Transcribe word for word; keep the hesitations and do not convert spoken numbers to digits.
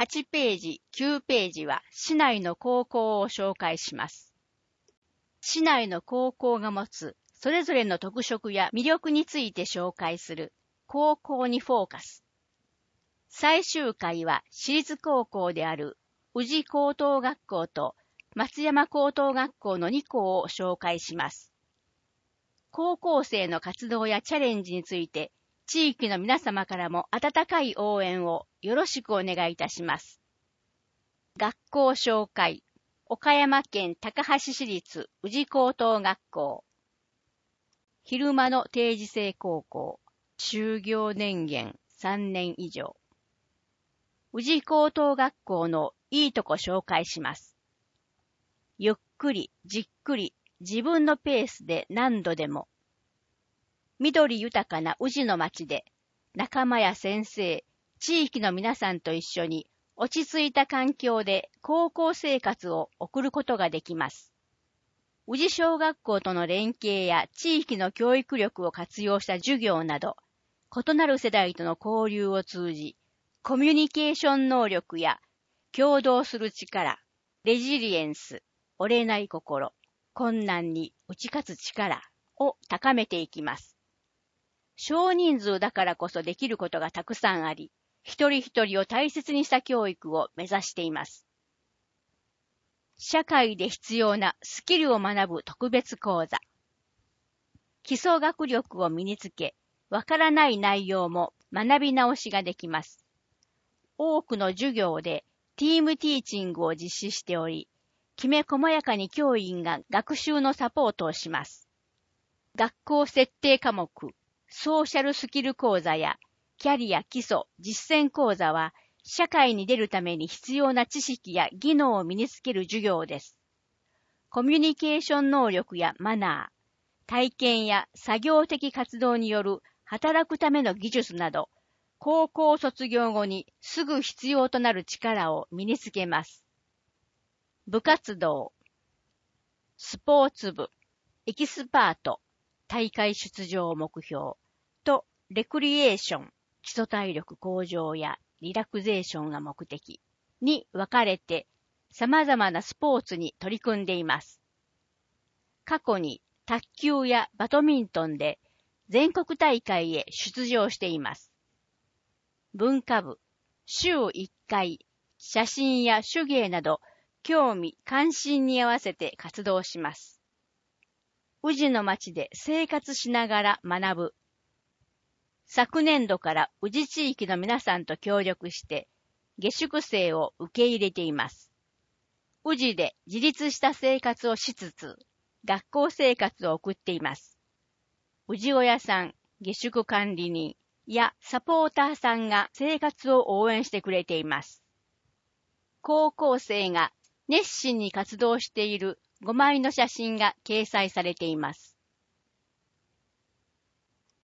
はちページ、きゅうページは市内の高校を紹介します。市内の高校が持つそれぞれの特色や魅力について紹介する高校にフォーカス。最終回は私立高校である宇治高等学校と松山高等学校のに校を紹介します。高校生の活動やチャレンジについて地域の皆様からも温かい応援をよろしくお願いいたします。学校紹介。岡山県高梁市立宇治高等学校。昼間の定時制高校。就業年限さんねん以上。宇治高等学校のいいとこ紹介します。ゆっくり、じっくり、自分のペースで何度でも。緑豊かな宇治の町で、仲間や先生、地域の皆さんと一緒に落ち着いた環境で高校生活を送ることができます。宇治小学校との連携や地域の教育力を活用した授業など、異なる世代との交流を通じ、コミュニケーション能力や協働する力、レジリエンス、折れない心、困難に打ち勝つ力を高めていきます。少人数だからこそできることがたくさんあり、一人一人を大切にした教育を目指しています。社会で必要なスキルを学ぶ特別講座。基礎学力を身につけ、わからない内容も学び直しができます。多くの授業でティームティーチングを実施しており、きめ細やかに教員が学習のサポートをします。学校設定科目、ソーシャルスキル講座やキャリア基礎実践講座は社会に出るために必要な知識や技能を身につける授業です。コミュニケーション能力やマナー、体験や作業的活動による働くための技術など、高校卒業後にすぐ必要となる力を身につけます。部活動、スポーツ部、エキスパート、大会出場を目標とレクリエーション、基礎体力向上やリラクゼーションが目的に分かれて様々なスポーツに取り組んでいます。過去に卓球やバドミントンで全国大会へ出場しています。文化部、週いっかい、写真や手芸など興味関心に合わせて活動します。宇治の町で生活しながら学ぶ。昨年度から宇治地域の皆さんと協力して下宿生を受け入れています。宇治で自立した生活をしつつ、学校生活を送っています。宇治親さん、下宿管理人やサポーターさんが生活を応援してくれています。高校生が熱心に活動しているごまいの写真が掲載されています。